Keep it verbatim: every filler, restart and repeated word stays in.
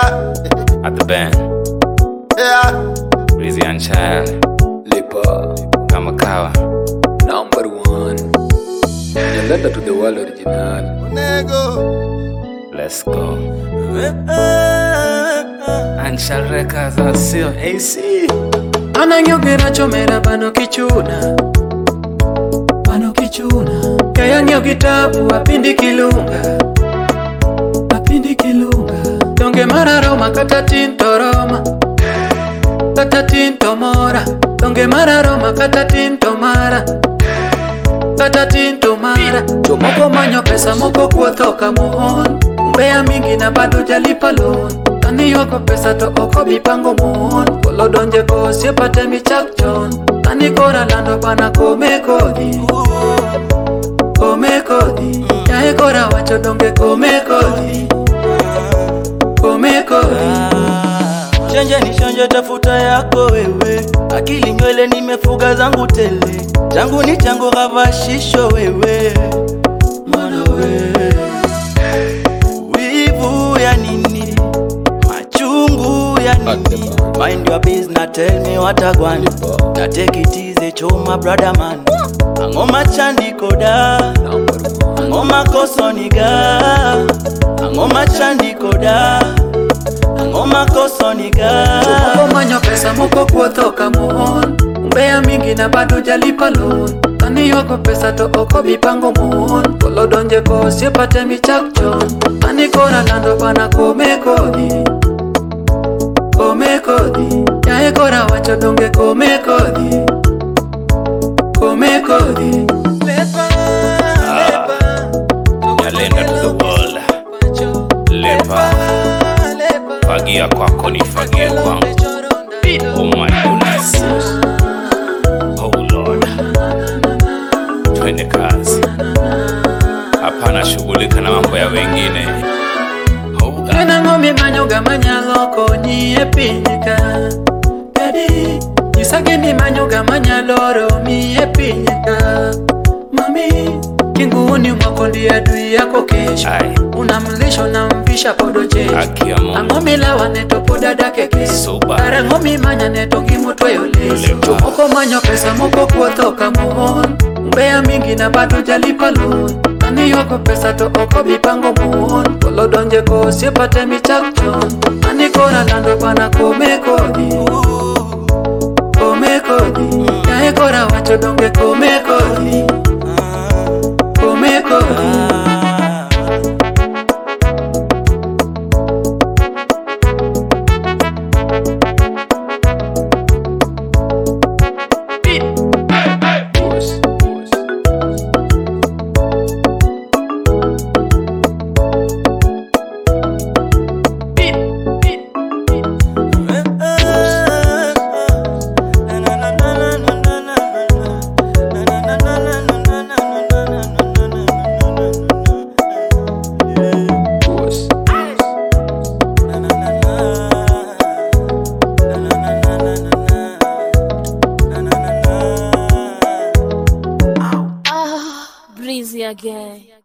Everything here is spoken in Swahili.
Yeah. At the band. Yeah. Rizzy and Child. Lipa. Kamakawa. Number one. The letter to the world original. Nego. Let's go. And Child Records are still A C. Ananyogera chomera pano kichuna, pano kichuna. Kaya ngyo kitabu apindi kilunga, apindi kilunga. Donge mara Roma kata tinto Roma, kata tinto mora. Donge mara Roma kata tinto mara, kata tinto mara. Chomoko manyo pesa moko kuotoka muhon, mbea mingi na bado jalipa loan. Tani yoko pesa to oko bipango muhon, kolo donje ko siepate mi chakchon. Tani kora lando bana kome kodi, kome kodi. Yae kora wacho donge kome kodi, kome kodi. Shanje ni shanje tafuta yako wewe, akili nywele nimefuga zangu tele. Changu ni changu ravashisho wewe, mwana wewe. Wivu ya nini, machungu ya nini. Mind your business, tell me what I want. Na take it easy, choma brother man. Angoma chandi koda, angoma kosoniga. Angoma chandi koda, angoma kosoniga. Chomoko manyo pesa moko kuotoka muhon, mbea mingi na bado jalipa loan. Tani yoko pesa to oko bipango muhon, kolo donje ko siepate mi chakchon. Tani kora lando bana kome kodi, kome kodi. Yae kora wacho donge kome kodi, kome kodi. Lepa, lepa. Nyalenda to the world. Lepa. Fagia kwako ni fagia kwangu. Oh my goodness. Oh Lord. Twende kazi. Hapana shughulika na mambo ya wengine. Oh God. Kena ngomi manyoga manyalo konyi e pinyika. Daddy, isake ni manyoga manyalo mi e pinyika. Mami, kinguni mwako ndi adui yako kesho. Unamlisho na mvisha podo checho. Angomi lawa neto poda dake kesho. Kare ngomi manya neto kimutwe yoleso. Chomoko manyo pesa moko kuotoka muhon, mbea mingi na bado jalipa loan. Tani yoko pesa to oko bipango muhon, kolo donje ko siepate mi chakchon. Tani kora lando bana kome kodi, kome kodi. Yae kora wacho donge kome kodi, kome kodi. Rizzy again.